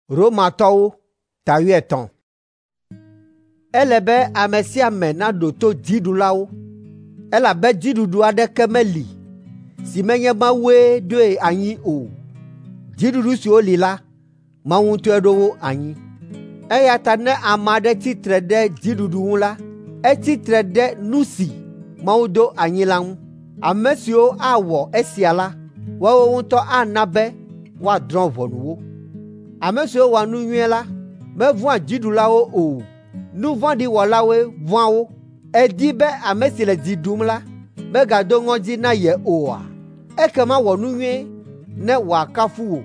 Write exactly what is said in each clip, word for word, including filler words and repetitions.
Romatɔwo tawi etɔ̃. Ele be ame sia ame naɖo to dziɖulawo, elabe dziɖuɖu aɖeke meli si menye Mawue ɖoe anyi o. Dziɖuɖu siwo li la, Mawu ŋutɔe ɖo wo anyi. Eya ta ne ame aɖe tsitre ɖe dziɖuɖu ŋu la, etsitre ɖe nu si Mawu ɖo anyi la ŋu. Ame siwo awɔ esia la, woawo ŋutɔ ana be woadrɔ̃ ʋɔnu wo. Ame siwo wɔa nu nyuie la, mevɔ̃a dziɖulawo o, nu vɔ̃ɖi wɔlawoe vɔ̃a wo. Edi be ame si le dzi ɖum la megado ŋɔdzi na ye oa? Ekema wɔ nu nyuie ne wòakafu wò.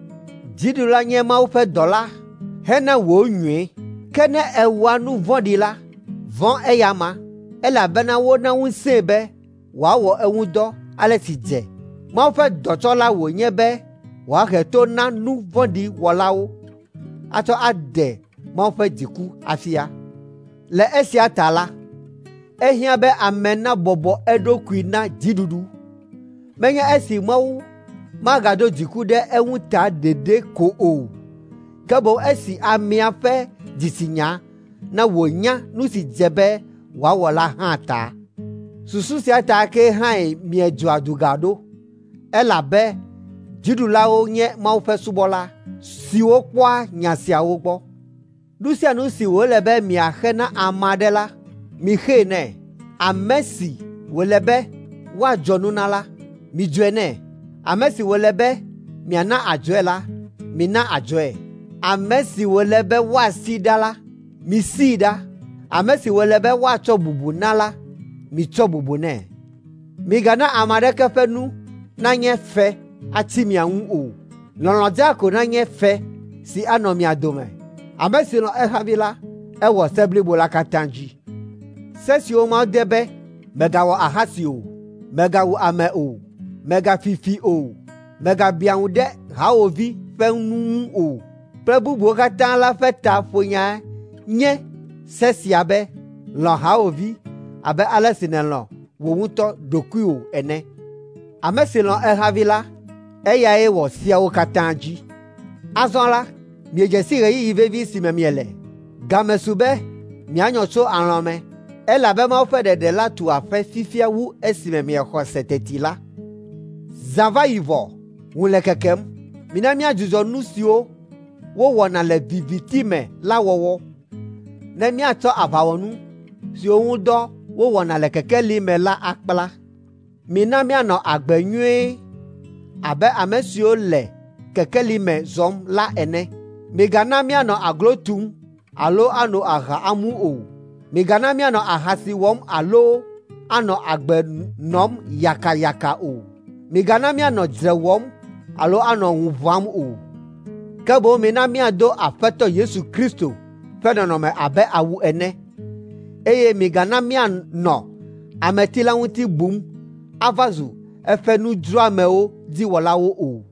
Dziɖula nye Mawu ƒe dɔla hena wò nyuie. Ke ne èwɔa nu vɔ̃ɖi la, vɔ̃ eya ma, elabena wona ŋusẽ be wòawɔ eŋu dɔ ale si dze. Mawu ƒe dɔtsɔla wònye be wòahe to na nu vɔ̃ɖi wɔlawo, atsɔ aɖe Mawu ƒe dziku afia. Le esia ta la, ehiã be ame nabɔbɔ eɖokui na dziɖuɖu. Menye esi Mawu magado dziku ɖe eŋu ta ɖeɖe ko o, ke boŋ esi amea ƒe dzisinya na wònya nu si dze be wòawɔ la hã ta. Susu sia ta ke hãe miedzɔa duga ɖo, elabe dziɖulawo nye Mawu ƒe subɔla siwo kpɔa nya siawo gbɔ. Nu sia nu si wòle be miaxe na ame aɖe la, mixee nɛ. Ame si wòle be woadzɔ nu na la, midzɔe nɛ. Ame si wòle be miana adzɔe la, mina adzɔe. Ame si wòle be woasi ɖa la, misii ɖa. Ame si wòle be woatsɔ bubu na la, mitsɔ bubu nɛ. Migana ame aɖeke ƒe nu nanye fe atsi mia ŋu o. Lɔlɔ̃ dzea ko nanye fe si anɔ mia dome. Ame si lɔ̃ ehavi la, ewɔ se blibo la katã dzi. Se siwo Mawu de be mègawɔ ahasi o, mègawu ame o, mègafifi o, mègabiã ŋu ɖe hawòvi ƒe nu ŋu o, kple bubuwo katã la ƒe taƒonyae nye se sia be lɔ̃ hawòvi abe ale si nèlɔ̃ wò ŋutɔ ɖokuiwò ene. Ame si lɔ̃ ehavi la, eyae wɔ siawo katã dzi. Azɔ la, miedze si ɣeyiɣi vevi si me miele. Game su be mianyɔ tso alɔ̃ me, elabe Mawu ƒe ɖeɖe la tu aƒe fifia wu esime miexɔ se teti la. Zã va yi vɔ, ŋu le kekem. Mina míadzudzɔ nu siwo wowɔna le viviti me la wɔwɔ. Ne míatsɔ aʋawɔnu siwo ŋu dɔ wowɔna le kekeli me la akpla. Mina míanɔ agbe nyuie abe ame siwo le kekeli me zɔm la ene. Migana míanɔ aglo tum alo ano aha amu o. Migana míanɔ ahasi wɔm alo anɔ agbe nɔm yakayaka o. Migana míanɔ dzre wɔm alo anɔ ŋu ʋãm o. Ke boŋ mina míado Aƒetɔ Yesu Kristo ƒe nɔnɔme abe awu ene. Eye migana míanɔ ametila ŋuti bum ava zu eƒe nudzroamewo dziwɔlawo o.